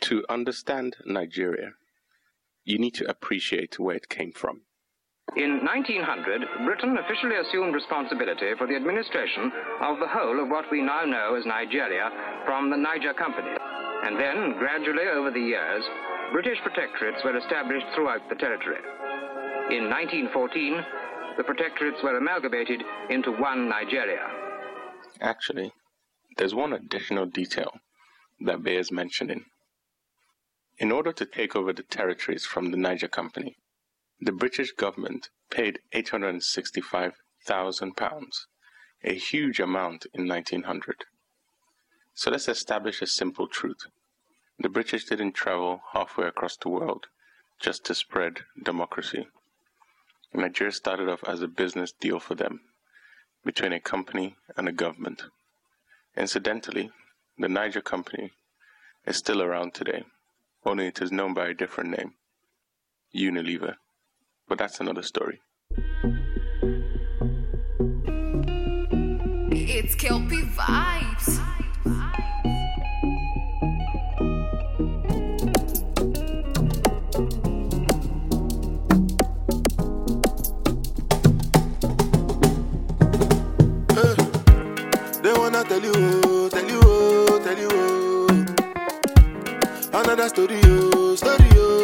To understand Nigeria, you need to appreciate where it came from. In 1900, Britain officially assumed responsibility for the administration of the whole of what we now know as Nigeria from the Niger Company. And then, gradually over the years, British protectorates were established throughout the territory. In 1914, the protectorates were amalgamated into one Nigeria. Actually, there's one additional detail that bears mentioning. In order to take over the territories from the Niger Company, the British government paid £865,000, a huge amount in 1900. So let's establish a simple truth. The British didn't travel halfway across the world just to spread democracy. Nigeria started off as a business deal for them, between a company and a government. Incidentally, the Niger Company is still around today, only it is known by a different name, Unilever. But that's another story. It's Kelpie Vibes. They wanna tell you, another story, story.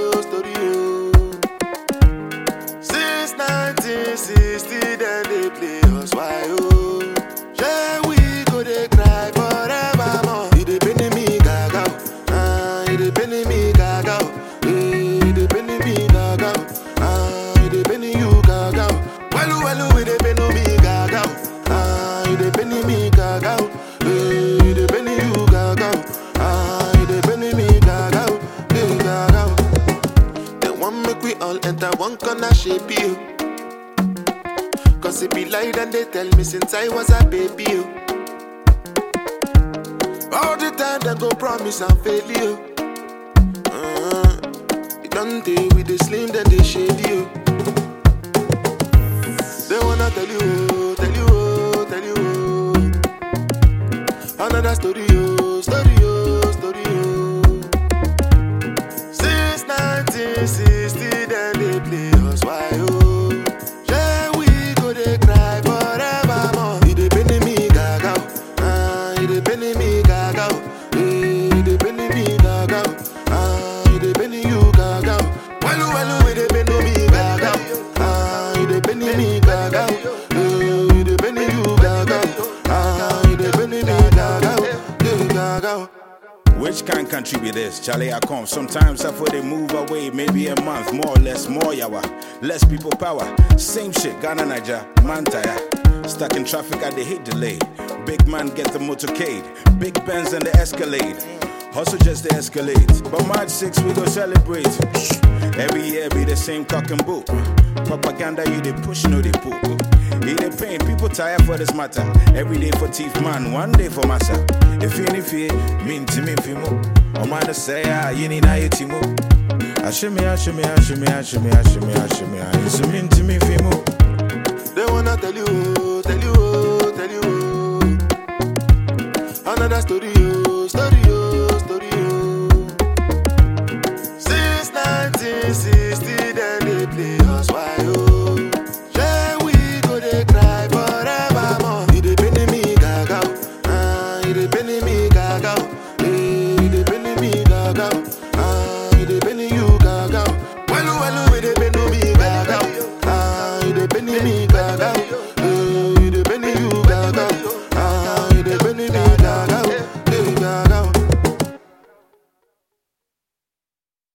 Since 1960, then they play us why yeah, we go they cry forevermore. It depend me gaga, it depend me gaga, it depend me gaga, it depend you gaga. Well, it depend me gaga, it depend me gaga, it depend you gaga, it depend me gaga, gaga. They want make we all enter one corner shape you. Cause it be lied and they tell me since I was a baby. All the time they go promise and fail you. It don't deal with the slim then they shade you. They wanna tell you. Another story. Since 1960 then they play us why yeah, we go they cry forevermore. It depend me gaga, it depend me gaga, it depend me gaga, it depend you gaga. Well, it depend me gaga, it depend me gaga, it depend you gaga, it depend me gaga, gaga. Which kind of country be this? Charlie, I come. Sometimes I feel they move away, maybe a month, more or less, more yawa. Less people power. Same shit, Ghana, Niger, man tire. Stuck in traffic, I they hate delay. Big man get the motorcade. Big Benz and the Escalade. Hustle just the escalate. But March 6, we go celebrate. Every year be the same cock and boot. Propaganda, you they push, no they poop. It they pain, people tired for this matter. Every day for teeth man, one day for massa. If you need fear, mean to me fimo. Oh man, say you need a timo. Ashimi. It's mean to me fimo. They wanna tell you. Another story.